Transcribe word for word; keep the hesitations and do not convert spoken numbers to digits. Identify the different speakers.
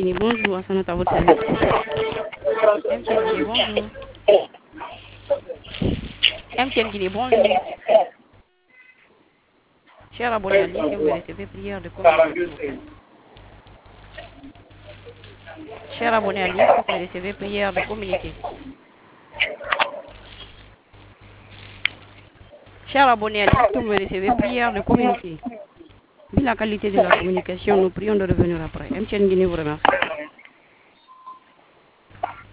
Speaker 1: Guinée, bonjour, ça note à votre service. M T N Guinée, bonjour. M T N Guinée, bonjour. Cher abonné à l'I C, vous recevez prière de communication. Cher abonné à l'I C, vous recevez prière de communiquer. Cher abonné à l'I C, vous recevez prière de communiquer. Vu la qualité de la communication, nous prions de revenir après. M T N Guinée vous remercie.